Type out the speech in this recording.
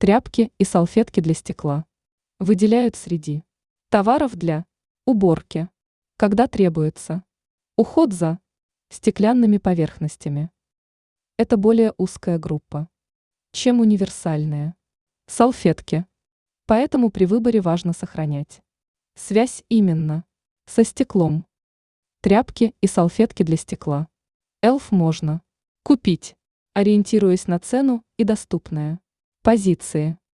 Тряпки и салфетки для стекла. Выделяют среди товаров для уборки, когда требуется уход за стеклянными поверхностями. Это более узкая группа, чем универсальные салфетки. Поэтому при выборе важно сохранять связь именно со стеклом. Тряпки и салфетки для стекла. Элф можно купить, ориентируясь на цену и доступные позиции.